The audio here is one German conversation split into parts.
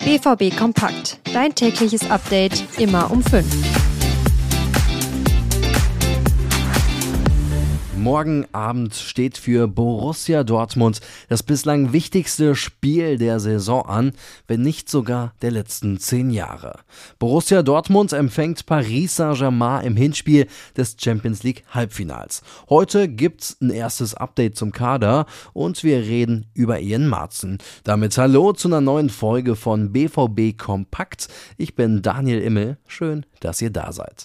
BVB Kompakt. Dein tägliches Update immer um 5. Morgen Abend steht für Borussia Dortmund das bislang wichtigste Spiel der Saison an, wenn nicht sogar der letzten 10 Jahre. Borussia Dortmund empfängt Paris Saint-Germain im Hinspiel des Champions League Halbfinals. Heute gibt's ein erstes Update zum Kader und wir reden über Ian Marzen. Damit hallo zu einer neuen Folge von BVB Kompakt. Ich bin Daniel Immel. Schön, dass ihr da seid.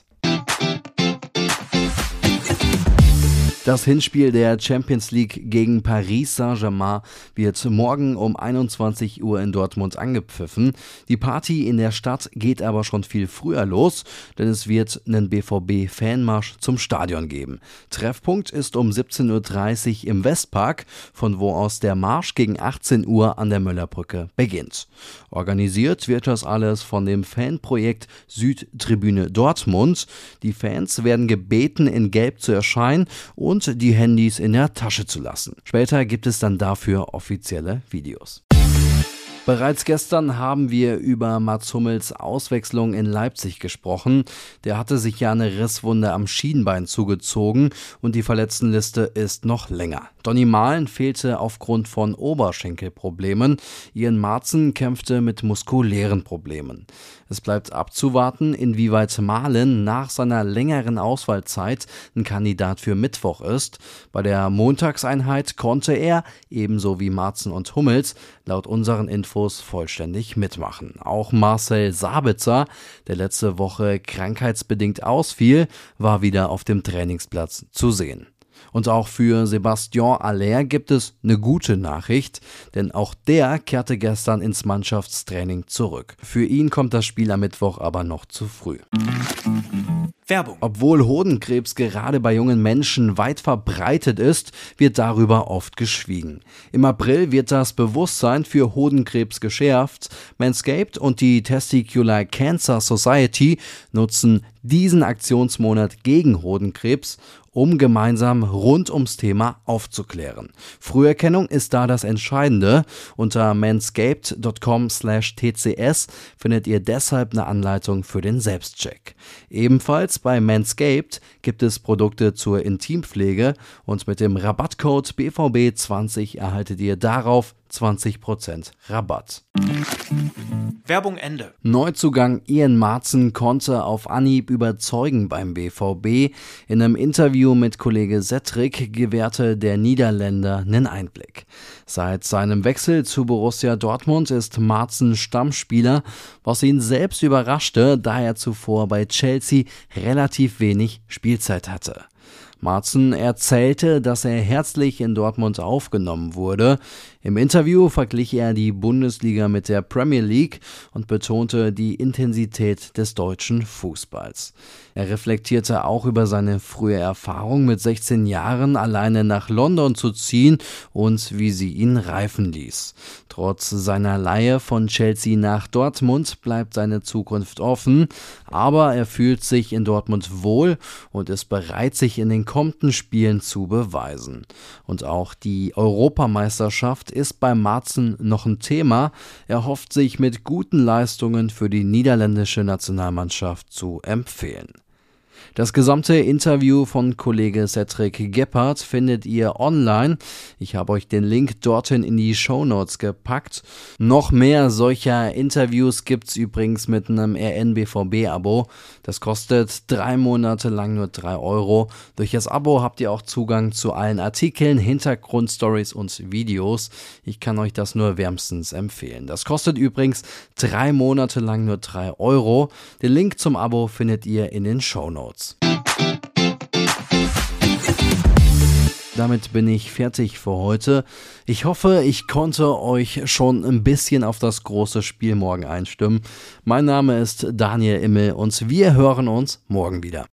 Das Hinspiel der Champions League gegen Paris Saint-Germain wird morgen um 21 Uhr in Dortmund angepfiffen. Die Party in der Stadt geht aber schon viel früher los, denn es wird einen BVB-Fanmarsch zum Stadion geben. Treffpunkt ist um 17.30 Uhr im Westpark, von wo aus der Marsch gegen 18 Uhr an der Möllerbrücke beginnt. Organisiert wird das alles von dem Fanprojekt Südtribüne Dortmund. Die Fans werden gebeten, in Gelb zu erscheinen und die Handys in der Tasche zu lassen. Später gibt es dann dafür offizielle Videos. Bereits gestern haben wir über Mats Hummels Auswechslung in Leipzig gesprochen. Der hatte sich ja eine Risswunde am Schienbein zugezogen und die Verletztenliste ist noch länger. Donny Malen fehlte aufgrund von Oberschenkelproblemen. Ian Marzen kämpfte mit muskulären Problemen. Es bleibt abzuwarten, inwieweit Malen nach seiner längeren Ausfallzeit ein Kandidat für Mittwoch ist. Bei der Montagseinheit konnte er, ebenso wie Marzen und Hummels, laut unseren Infos vollständig mitmachen. Auch Marcel Sabitzer, der letzte Woche krankheitsbedingt ausfiel, war wieder auf dem Trainingsplatz zu sehen. Und auch für Sébastien Haller gibt es eine gute Nachricht, denn auch der kehrte gestern ins Mannschaftstraining zurück. Für ihn kommt das Spiel am Mittwoch aber noch zu früh. Werbung. Obwohl Hodenkrebs gerade bei jungen Menschen weit verbreitet ist, wird darüber oft geschwiegen. Im April wird das Bewusstsein für Hodenkrebs geschärft. Manscaped und die Testicular Cancer Society nutzen diesen Aktionsmonat gegen Hodenkrebs, um gemeinsam rund ums Thema aufzuklären. Früherkennung ist da das Entscheidende. Unter manscaped.com/tcs findet ihr deshalb eine Anleitung für den Selbstcheck. Ebenfalls bei Manscaped gibt es Produkte zur Intimpflege und mit dem Rabattcode BVB20 erhaltet ihr darauf 20% Rabatt. Werbung Ende. Neuzugang Ian Marzen konnte auf Anhieb überzeugen beim BVB. In einem Interview mit Kollege Settrick gewährte der Niederländer einen Einblick. Seit seinem Wechsel zu Borussia Dortmund ist Marzen Stammspieler, was ihn selbst überraschte, da er zuvor bei Chelsea relativ wenig Spielzeit hatte. Marzen erzählte, dass er herzlich in Dortmund aufgenommen wurde. Im Interview verglich er die Bundesliga mit der Premier League und betonte die Intensität des deutschen Fußballs. Er reflektierte auch über seine frühe Erfahrung, mit 16 Jahren alleine nach London zu ziehen und wie sie ihn reifen ließ. Trotz seiner Leihe von Chelsea nach Dortmund bleibt seine Zukunft offen, aber er fühlt sich in Dortmund wohl und ist bereit, sich in den kommenden Spielen zu beweisen. Und auch die Europameisterschaft ist bei Marzen noch ein Thema. Er hofft, sich mit guten Leistungen für die niederländische Nationalmannschaft zu empfehlen. Das gesamte Interview von Kollege Cedric Gebhardt findet ihr online. Ich habe euch den Link dorthin in die Shownotes gepackt. Noch mehr solcher Interviews gibt's übrigens mit einem RN-BVB-Abo. Das kostet 3 Monate lang nur 3 Euro. Durch das Abo habt ihr auch Zugang zu allen Artikeln, Hintergrundstories und Videos. Ich kann euch das nur wärmstens empfehlen. Das kostet übrigens 3 Monate lang nur 3 Euro. Den Link zum Abo findet ihr in den Shownotes. Damit bin ich fertig für heute. Ich hoffe, ich konnte euch schon ein bisschen auf das große Spiel morgen einstimmen. Mein Name ist Daniel Immel und wir hören uns morgen wieder.